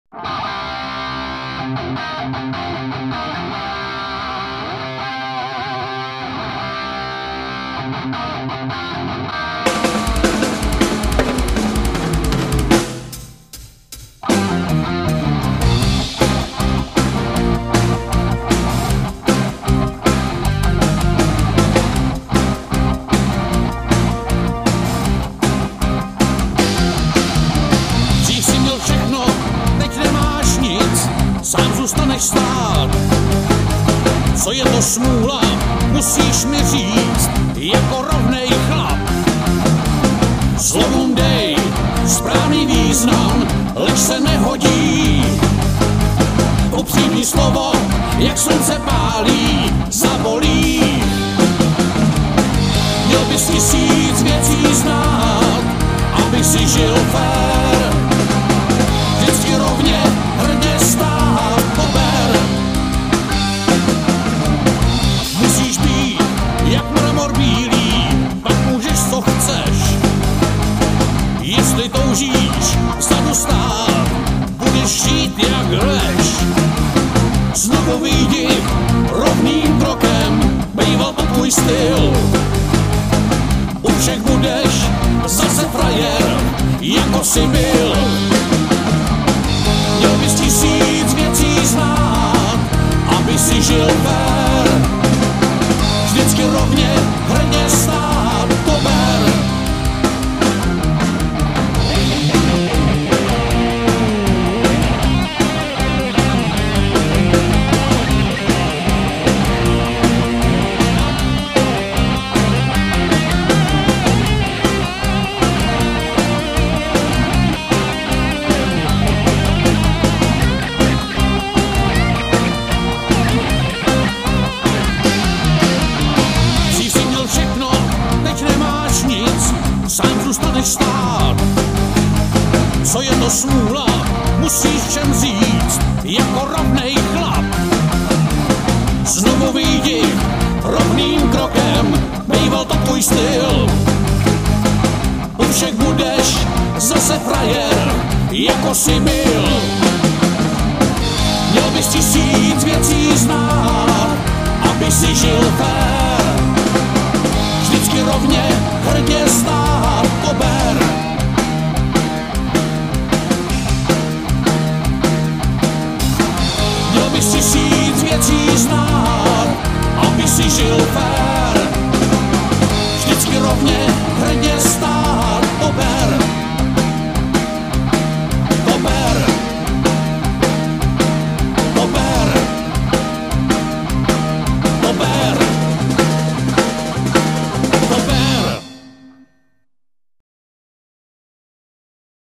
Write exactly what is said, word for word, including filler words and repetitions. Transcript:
Sám zůstaneš stát. Co je to smůla, musíš mi říct, jako rovnej chlap. Slovům dej správný význam, lež se nehodí. Upřímný slovo, jak slunce pálí, zabolí. Měl bys tisíc věcí znát, aby si žil fér. Vždycky rovně, hrdě stát, pober. Musíš být jak mramor bílý, pak můžeš co chceš. Jestli toužíš vzadu stát, budeš žít jak lež. Znovu vyjdi rovným krokem, bejval to tvůj styl. U všech budeš zase frajer, jako jsi byl. Měl bys tisíc věcí znát, aby si žil fér. Vždycky rovně, hrdě stát, pober. Sám zůstaneš stát. Co je to smůla, musíš všem říct, jako rovnej chlap. Znovu vyjdi rovným krokem, bejval to tvůj styl. U všech budeš zase frajer, jako jsi byl. Měl bys tisíc věcí znát, aby si žil fér. Vždycky rovně, hrdě stát, pober. Měl bys tisíc věcí znát, aby si žil fér. Vždycky rovně, hrdě stát,